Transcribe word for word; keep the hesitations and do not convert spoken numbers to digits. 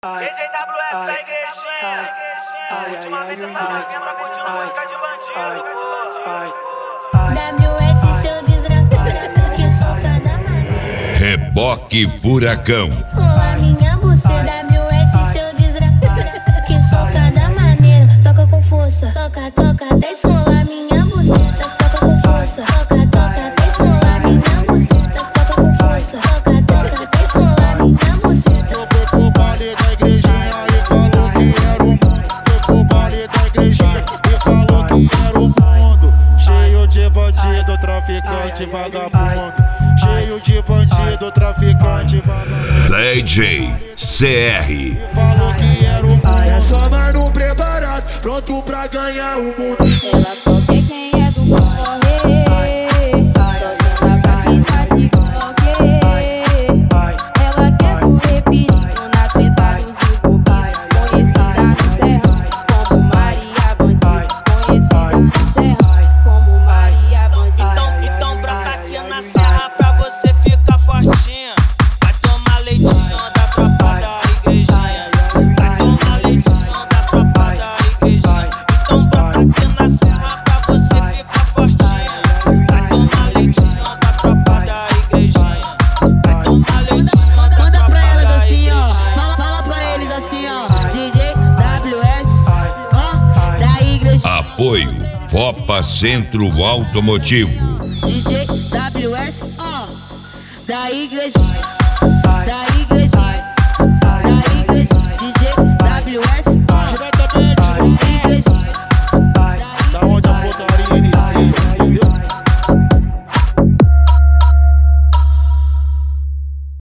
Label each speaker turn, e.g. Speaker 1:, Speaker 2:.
Speaker 1: D J W S da igrejinha. Ultimamente essa venda curtindo música de bandido.
Speaker 2: W S seu desgraçado que sou cada maneiro.
Speaker 3: Reboque Furacão.
Speaker 2: Pula minha buceta. W S seu desgraçado que sou cada maneiro. Toca com força, toca, toca, desce. Pula minha buceta, toca com força, toca, toca, desce. Pula minha buceta, toca com força, toca, toca, desce. Pula minha buceta.
Speaker 4: Foi pro baile da igrejinha e falou que era o mundo. Foi pro baile da igrejinha e falou que era o mundo. Cheio de bandido, traficante, vagabundo. Cheio de bandido, traficante, vagabundo.
Speaker 3: D J C R.
Speaker 4: Falou que era o mundo. É só mano preparado, pronto pra ganhar o mundo.
Speaker 5: Ela só quer quem é do corre. Só senta pra quem tá de coque. Ela quer correr perigo na treta dos envolvidos. Conhecida no serrão como Maria Bandido. Conhecida no serrão como Maria Bandido.
Speaker 6: Então, então brota aqui na serra pra você ficar fortinha. Vai tomar leitinho da tropa da igrejinha. Vai tomar leitinho da tropa da igrejinha. Então brota aqui na serra pra você ficar fortinha. Vai tomar leitinho da tropa da igrejinha. Vai tomar leitinho da
Speaker 7: Manda
Speaker 6: tropa
Speaker 7: pra elas
Speaker 6: da
Speaker 7: assim, ó.
Speaker 6: igrejinha.
Speaker 7: Fala, fala pra eles assim, ó. D J W S, ó, da igreja.
Speaker 3: Apoio Fopa Centro Automotivo.
Speaker 7: D J W S, ó, da igreja.